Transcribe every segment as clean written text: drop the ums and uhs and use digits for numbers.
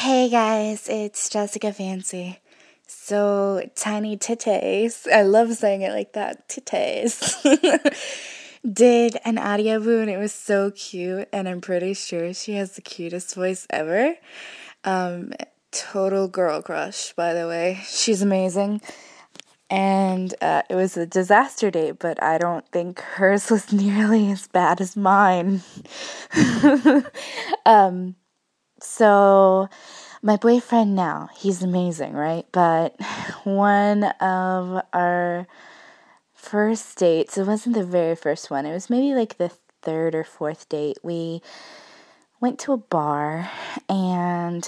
Hey guys, it's Jessica Fancy. So, Tiny Titties, I love saying it like that, titties, did an audiobook and it was so cute, and I'm pretty sure she has the cutest voice ever. Total girl crush, by the way. She's amazing. And it was a disaster date, but I don't think hers was nearly as bad as mine. So, my boyfriend now, he's amazing, right? But one of our first dates, it wasn't the very first one, it was maybe like the third or fourth date. We went to a bar and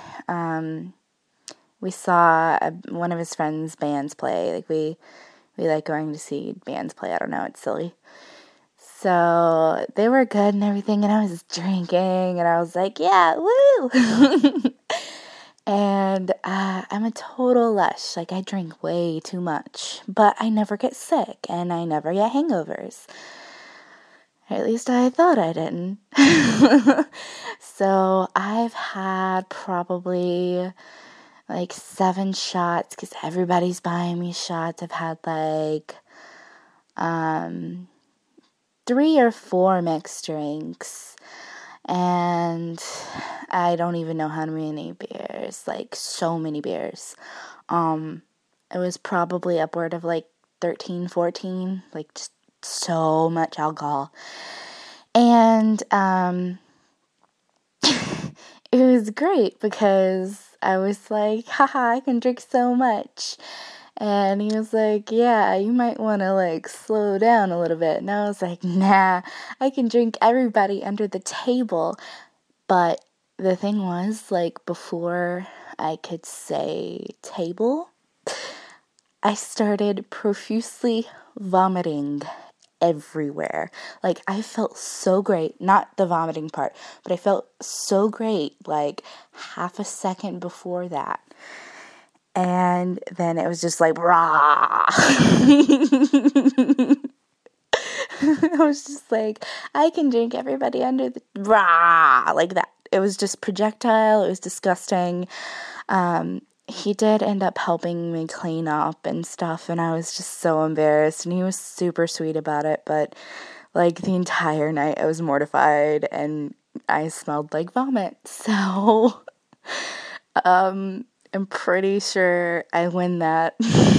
we saw one of his friends' bands play. Like we like going to see bands play. I don't know, it's silly. So they were good and everything, and I was drinking, and I was like, yeah, woo! And I'm a total lush. Like, I drink way too much, but I never get sick, and I never get hangovers. At least I thought I didn't. So I've had probably like 7 shots, because everybody's buying me shots. I've had like 3 or 4 mixed drinks, and I don't even know how many beers, like so many beers. It was probably upward of like 13, 14, like just so much alcohol. And it was great because I was like, haha, I can drink so much. And he was like, yeah, you might want to like slow down a little bit. And I was like, nah, I can drink everybody under the table. But the thing was, like, before I could say table, I started profusely vomiting everywhere. Like, I felt so great, not the vomiting part, but I felt so great like half a second before that. And then it was just like, rah. I was just like, I can drink everybody under the, rah, like that. It was just projectile. It was disgusting. He did end up helping me clean up and stuff, and I was just so embarrassed, and he was super sweet about it, but like the entire night I was mortified, and I smelled like vomit. So, I'm pretty sure I win that.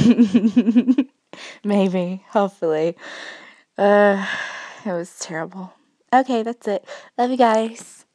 Maybe, hopefully. It was terrible. Okay, that's it. Love you guys.